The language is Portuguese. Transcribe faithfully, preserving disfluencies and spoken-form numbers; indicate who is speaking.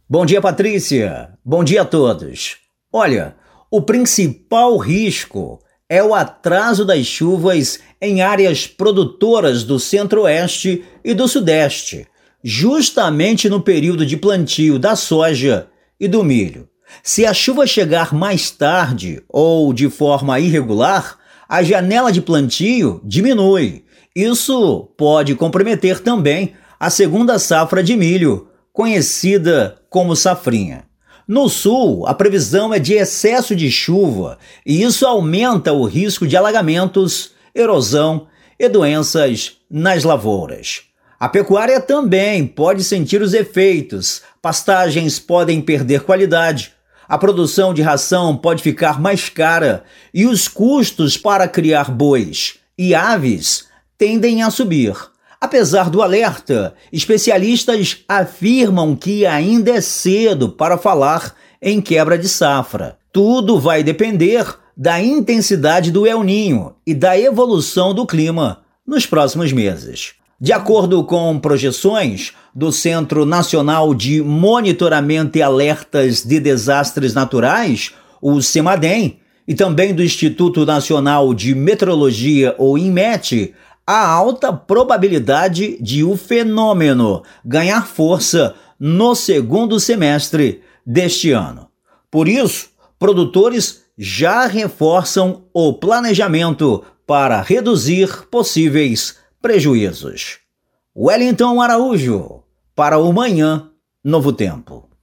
Speaker 1: Bom dia, Patrícia. Bom dia a todos. Olha, o principal risco é o atraso das chuvas em áreas produtoras do Centro-Oeste e do Sudeste, justamente no período de plantio da soja e do milho. Se a chuva chegar mais tarde ou de forma irregular, a janela de plantio diminui. Isso pode comprometer também a segunda safra de milho, conhecida como safrinha. No sul, a previsão é de excesso de chuva e isso aumenta o risco de alagamentos, erosão e doenças nas lavouras. A pecuária também pode sentir os efeitos, pastagens podem perder qualidade, a produção de ração pode ficar mais cara e os custos para criar bois e aves tendem a subir. Apesar do alerta, especialistas afirmam que ainda é cedo para falar em quebra de safra. Tudo vai depender da intensidade do El Niño e da evolução do clima nos próximos meses. De acordo com projeções do Centro Nacional de Monitoramento e Alertas de Desastres Naturais, o CEMADEM, e também do Instituto Nacional de Meteorologia, ou INMET, há alta probabilidade de o fenômeno ganhar força no segundo semestre deste ano. Por isso, produtores já reforçam o planejamento para reduzir possíveis prejuízos. Wellington Araújo, para o Manhã Novo Tempo.